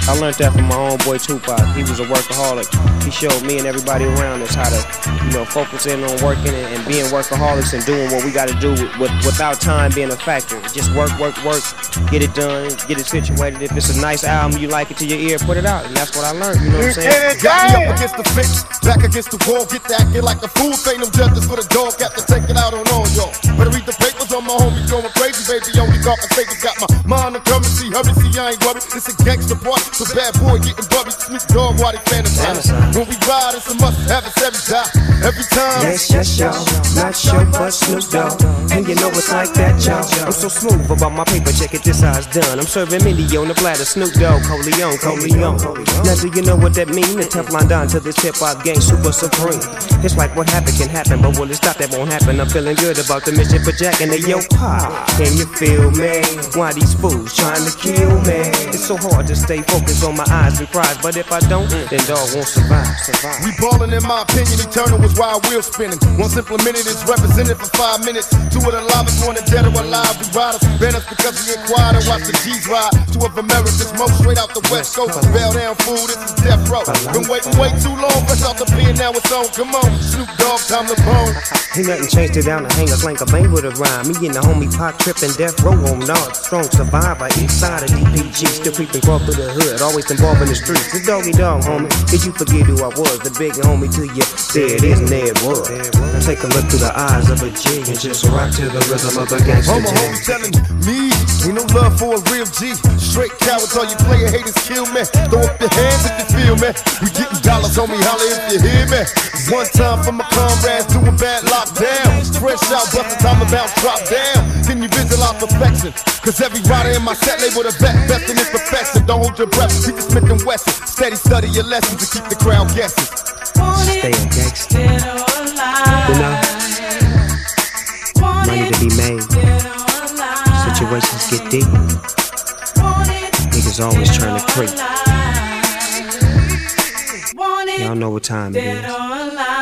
I learned that from my homeboy Tupac. He was a workaholic. He showed me and everybody around us how to, focus in on working and being workaholics and doing what we got to do without time being a factor. Just work, get it done, get it situated. If it's a nice album, you like it to your ear, put it out. And that's what I learned, you know what I'm saying? Got me up against the fence, back against the wall, get that acting like a fool. Ain't no justice for the dog, got to take it out on all y'all. Better read the papers on my homies going crazy, baby. Only talk I take it, got my mind on currency. Hurry, see, I ain't worried. It's a gangster part, so bad boy getting bubby. Snoop Dogg, why they fantasize? When we ride, it's a must have us every time. Yes, y'all. Not sure, but Snoop Dogg. And you know it's like that, y'all. I'm so smooth about my paper, check it, this how it's done. I'm serving Mindy on the platter, Snoop Dogg, Coleon. Now do you know what that mean? The Teflon Don to this hip-hop gang, super supreme. It's like what happened can happen, but will it stop? That won't happen. I'm feeling good about the mission for Jack and the yo pop. Can you feel me? Why these fools trying to kill me? It's so hard to stay focused on my eyes and cries, but if I don't, then dog won't survive. We ballin', in my opinion, eternal was why wheel spinning. Once implemented, it's represented for 5 minutes. Two of the livest, one of dead or alive. We ride us, bend us because we inquired and watch the G's ride. Two of America's most straight out the West Coast. Bail down fool, this is death row. Been waiting way too long, fresh out the pen, now it's on. Come on, Snoop Dogg, time to bone. Ain't nothing changed it down to hang a slang a bang with a rhyme. Me and the homie Pac trippin' death row on North. Strong survivor, east side of DPG. Still creeping crawl through the hood, always involved in the streets. The doggy dog, homie. Did you forget who I was? The big homie to you. There it is, and there it was. Now take a look through the eyes of a G and just rock to the rhythm of a gangster. My homie telling me, ain't no love for a real G. Straight cowards, all you player haters kill me. Throw up your hands if you feel me. We getting dollars, homie, holla if you hear me. One time for my comrades doing bad lockdown. Fresh out, but the time about drop down. Can you visualize perfection? Cause every rider in my set label the best in his perfection. Don't hold your breath, keep it Smith and Wesson. Steady study your lessons to keep the crowd guessing. Stay a gangster. You know, money to be made. Situations get deep. Niggas always trying to creep. Y'all know what time it is.